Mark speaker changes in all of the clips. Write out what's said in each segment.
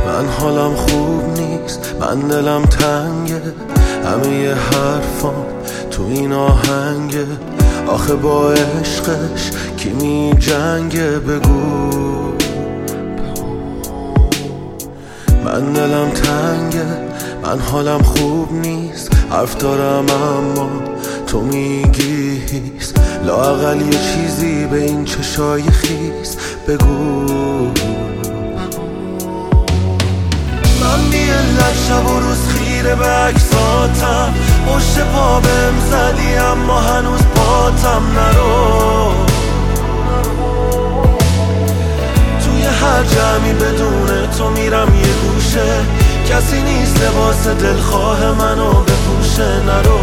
Speaker 1: من حالم خوب نیست، من دلم تنگه، همه ی حرفام تو این آهنگه. آخه با عشقش کی می جنگه؟ بگو. من دلم تنگه، من حالم خوب نیست، حرف دارم اما تو میگی هیس. لااقل یه چیزی به این چشای خیس بگو. من بی علت شب و روز خیره به عکساتم، پشت پا بهم زدی اما هنوز پاتم نرو. توی هر جمعی بدون تو میرم یه گوشه، کسی نیست لباس دلخواه منو بپوشه. نرو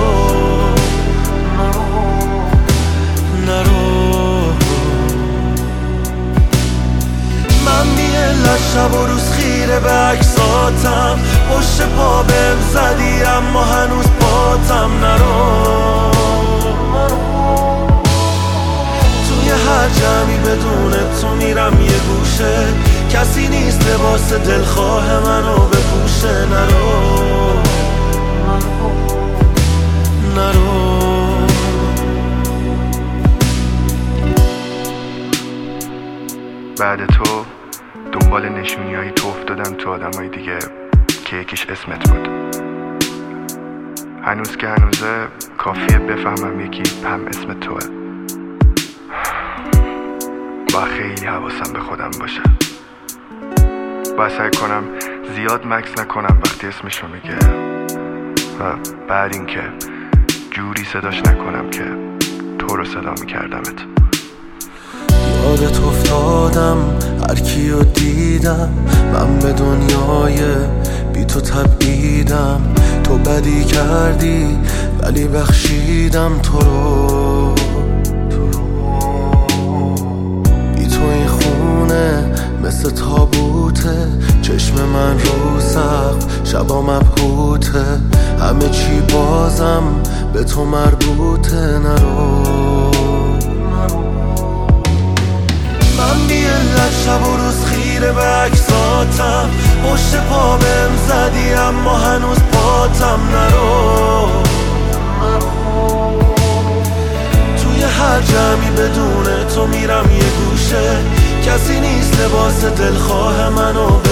Speaker 1: من بی علت شب و روز خیره به عکساتم، پشت پا بهم زدی اما هنوز پاتم نرو. توی هر جمعی بدون تو میرم یه گوشه، کسی نیست لباس دلخواه منو بپوشه. نرو
Speaker 2: بعد تو دنبال نشونیایی تو افتادم تو آدمای دیگه که یکیش اسمت بود. هنوز که هنوزه کافیه بفهمم یکی هم اسم توه. با خیلی حواسم به خودم باشه، باید سعی کنم زیاد مکس نکنم وقتی اسمشو میگه، و بعد اینکه جوری صداش نکنم که تو رو صدا میکردمت.
Speaker 1: یادت افتادم هر کیو دیدم، من به دنیای بی تو تبعیدم. تو بدی کردی ولی بخشیدم تو رو. بی تو این خونه مثل تابوته، چشم من رو سقف شبا مبهوته. همه چی بازم به تو مربوطه. نرو من بی علت شب و روز خیره به عکساتم، پشت پا بهم زدی اما هنوز پاتم نرو. توی هر جمعی بدون تو میرم یه گوشه، کسی نیست لباس دلخواه منو